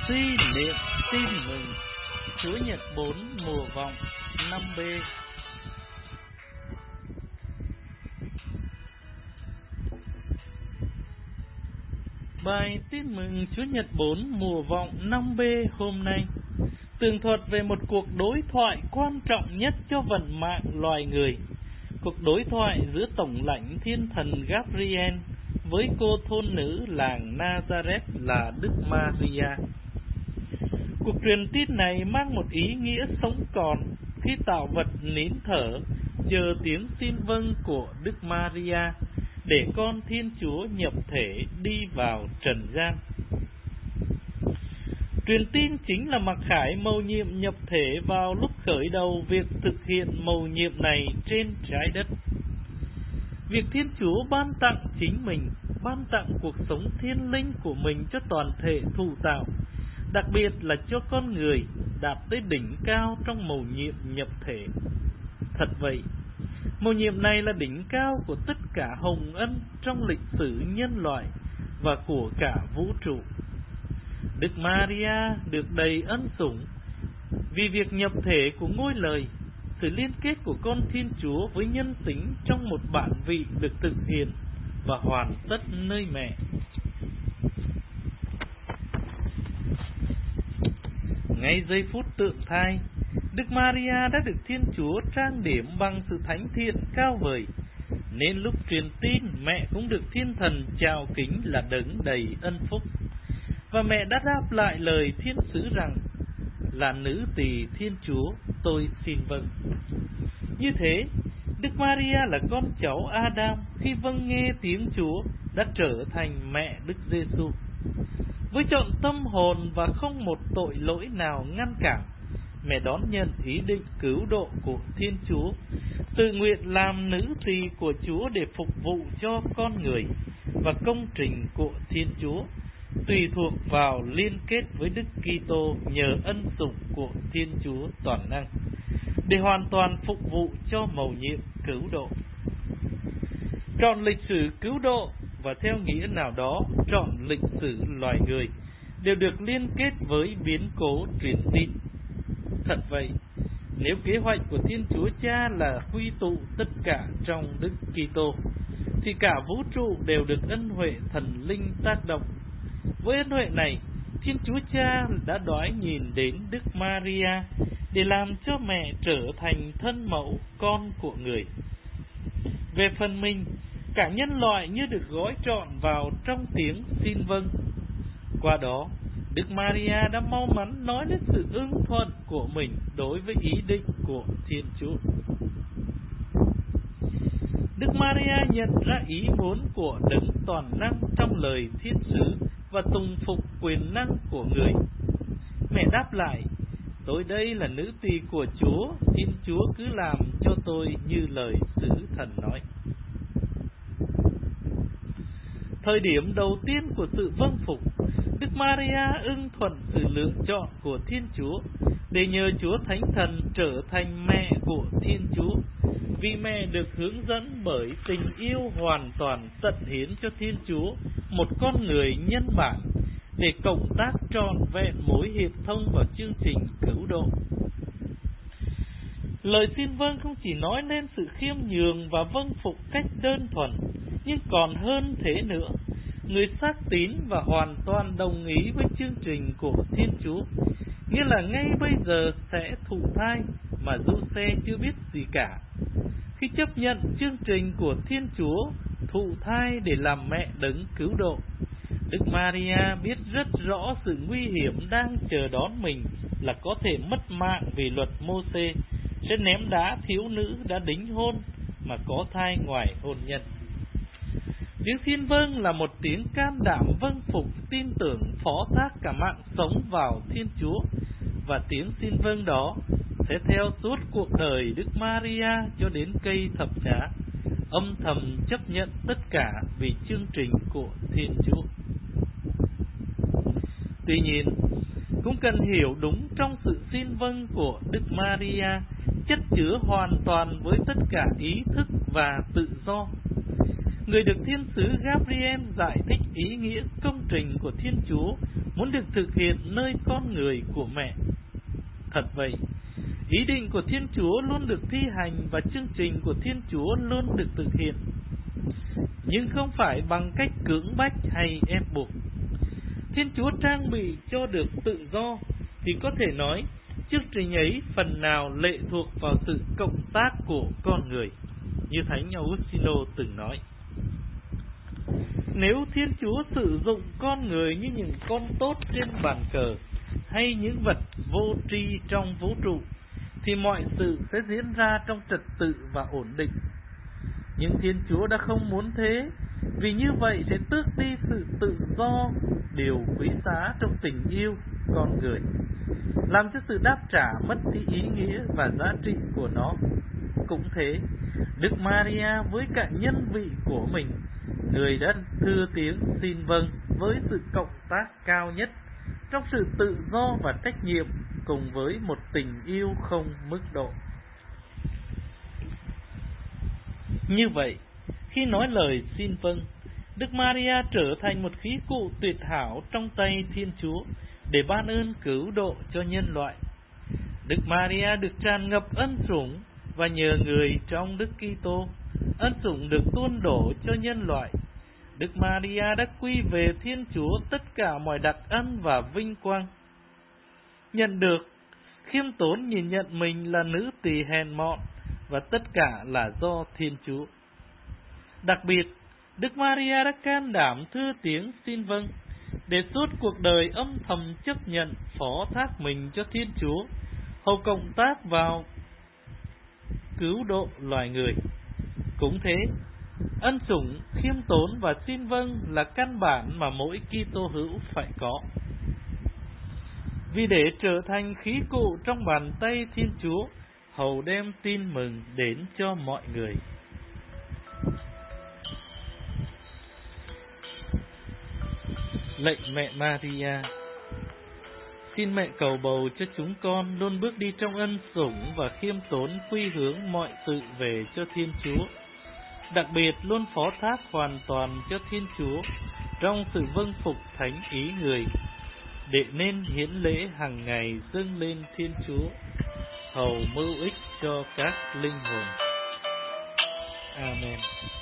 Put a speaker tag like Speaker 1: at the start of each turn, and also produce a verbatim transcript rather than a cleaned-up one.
Speaker 1: suy niệm tin mừng Chúa Nhật bốn mùa vọng năm B. Bài tin mừng Chúa Nhật bốn mùa vọng năm B hôm nay tường thuật về một cuộc đối thoại quan trọng nhất cho vận mạng loài người. Cuộc đối thoại giữa tổng lãnh thiên thần Gabriel với cô thôn nữ làng Nazareth là Đức Maria. Cuộc truyền tin này mang một ý nghĩa sống còn khi tạo vật nín thở chờ tiếng xin vâng của Đức Maria để con Thiên Chúa nhập thể đi vào trần gian. Truyền tin chính là mặc khải mầu nhiệm nhập thể vào lúc khởi đầu việc thực hiện mầu nhiệm này trên trái đất. Việc Thiên Chúa ban tặng chính mình, ban tặng cuộc sống thiên linh của mình cho toàn thể thụ tạo, đặc biệt là cho con người đạt tới đỉnh cao trong mầu nhiệm nhập thể. Thật vậy, mầu nhiệm này là đỉnh cao của tất cả hồng ân trong lịch sử nhân loại và của cả vũ trụ. Đức Maria được đầy ân sủng vì việc nhập thể của ngôi lời, sự liên kết của con Thiên Chúa với nhân tính trong một bản vị được thực hiện và hoàn tất nơi mẹ. Ngay giây phút tượng thai, Đức Maria đã được Thiên Chúa trang điểm bằng sự thánh thiện cao vời, nên lúc truyền tin mẹ cũng được Thiên Thần chào kính là đấng đầy ân phúc. Và mẹ đã đáp lại lời thiên sứ rằng: là nữ tỳ Thiên Chúa, tôi xin vâng. Như thế, Đức Maria là con cháu Adam khi vâng nghe tiếng Chúa đã trở thành mẹ Đức Giêsu. Với trọn tâm hồn và không một tội lỗi nào ngăn cản, mẹ đón nhận ý định cứu độ của Thiên Chúa, tự nguyện làm nữ tỳ của Chúa để phục vụ cho con người và công trình của Thiên Chúa, tùy thuộc vào liên kết với Đức Kitô nhờ ân sủng của Thiên Chúa toàn năng, để hoàn toàn phục vụ cho mầu nhiệm cứu độ. Trọn lịch sử cứu độ và theo nghĩa nào đó trọn lịch sử loài người đều được liên kết với biến cố truyền tin. Thật vậy, nếu kế hoạch của Thiên Chúa Cha là quy tụ tất cả trong Đức Kitô, thì cả vũ trụ đều được ân huệ thần linh tác động. Với ân huệ này, Thiên Chúa Cha đã đoái nhìn đến Đức Maria để làm cho mẹ trở thành thân mẫu con của người. Về phần mình, cả nhân loại như được gói trọn vào trong tiếng xin vâng. Qua đó, Đức Maria đã mau mắn nói đến sự ưng thuận của mình đối với ý định của Thiên Chúa. Đức Maria nhận ra ý muốn của đấng toàn năng trong lời thiên sứ và tùng phục quyền năng của người. Mẹ đáp lại: tôi đây là nữ tỳ của Chúa, Thiên Chúa cứ làm cho tôi như lời sứ thần nói. Thời điểm đầu tiên của sự vâng phục, Đức Maria ưng thuận sự lựa chọn của Thiên Chúa để nhờ Chúa Thánh Thần trở thành mẹ của Thiên Chúa, vì mẹ được hướng dẫn bởi tình yêu hoàn toàn tận hiến cho Thiên Chúa một con người nhân bản để cộng tác trọn vẹn mối hiệp thông vào chương trình cứu độ. Lời xin vâng không chỉ nói lên sự khiêm nhường và vâng phục cách đơn thuần, nhưng còn hơn thế nữa, người xác tín và hoàn toàn đồng ý với chương trình của Thiên Chúa, nghĩa là ngay bây giờ sẽ thụ thai mà Giuse chưa biết gì cả. Khi chấp nhận chương trình của Thiên Chúa, thụ thai để làm mẹ đấng cứu độ, Đức Maria biết rất rõ sự nguy hiểm đang chờ đón mình là có thể mất mạng vì luật Mô-sê sẽ ném đá thiếu nữ đã đính hôn mà có thai ngoài hôn nhân. Tiếng xin vâng là một tiếng can đảm vâng phục tin tưởng phó thác cả mạng sống vào Thiên Chúa, và tiếng xin vâng đó sẽ theo suốt cuộc đời Đức Maria cho đến cây thập giá, âm thầm chấp nhận tất cả vì chương trình của Thiên Chúa. Tuy nhiên, cũng cần hiểu đúng trong sự xin vâng của Đức Maria chất chứa hoàn toàn với tất cả ý thức và tự do. người được thiên sứ Gabriel giải thích ý nghĩa công trình của Thiên Chúa muốn được thực hiện nơi con người của mẹ. Thật vậy, ý định của Thiên Chúa luôn được thi hành và chương trình của Thiên Chúa luôn được thực hiện, nhưng không phải bằng cách cưỡng bách hay ép buộc. Thiên Chúa trang bị cho được tự do thì có thể nói chương trình ấy phần nào lệ thuộc vào sự cộng tác của con người, như Thánh Augustino từng nói. Nếu Thiên Chúa sử dụng con người như những con tốt trên bàn cờ hay những vật vô tri trong vũ trụ, thì mọi sự sẽ diễn ra trong trật tự và ổn định. Nhưng Thiên Chúa đã không muốn thế, vì như vậy sẽ tước đi sự tự do, điều quý giá trong tình yêu con người, làm cho sự đáp trả mất đi ý nghĩa và giá trị của nó. Cũng thế, Đức Maria với cả nhân vị của mình, người đã thưa tiếng xin vâng với sự cộng tác cao nhất trong sự tự do và trách nhiệm, cùng với một tình yêu không mức độ. Như vậy, khi nói lời xin vâng, Đức Maria trở thành một khí cụ tuyệt hảo trong tay Thiên Chúa để ban ơn cứu độ cho nhân loại. Đức Maria được tràn ngập ân sủng, và nhờ người trong Đức Kitô, ân sủng được tuôn đổ cho nhân loại. Đức Maria đã quy về Thiên Chúa tất cả mọi đặc ân và vinh quang. Nhận được, khiêm tốn nhìn nhận mình là nữ tỳ hèn mọn, và tất cả là do Thiên Chúa. Đặc biệt, Đức Maria đã can đảm thưa tiếng xin vâng, để suốt cuộc đời âm thầm chấp nhận phó thác mình cho Thiên Chúa, hầu cộng tác vào cứu độ loài người. Cũng thế, ân sủng, khiêm tốn và xin vâng là căn bản mà mỗi Kitô hữu phải có. Vì để trở thành khí cụ trong bàn tay Thiên Chúa, hầu đem tin mừng đến cho mọi người. Lạy mẹ Maria, xin mẹ cầu bầu cho chúng con luôn bước đi trong ân sủng và khiêm tốn quy hướng mọi sự về cho Thiên Chúa, đặc biệt luôn phó thác hoàn toàn cho Thiên Chúa trong sự vâng phục thánh ý người, để nên hiến lễ hàng ngày dâng lên Thiên Chúa, hầu mưu ích cho các linh hồn. Amen.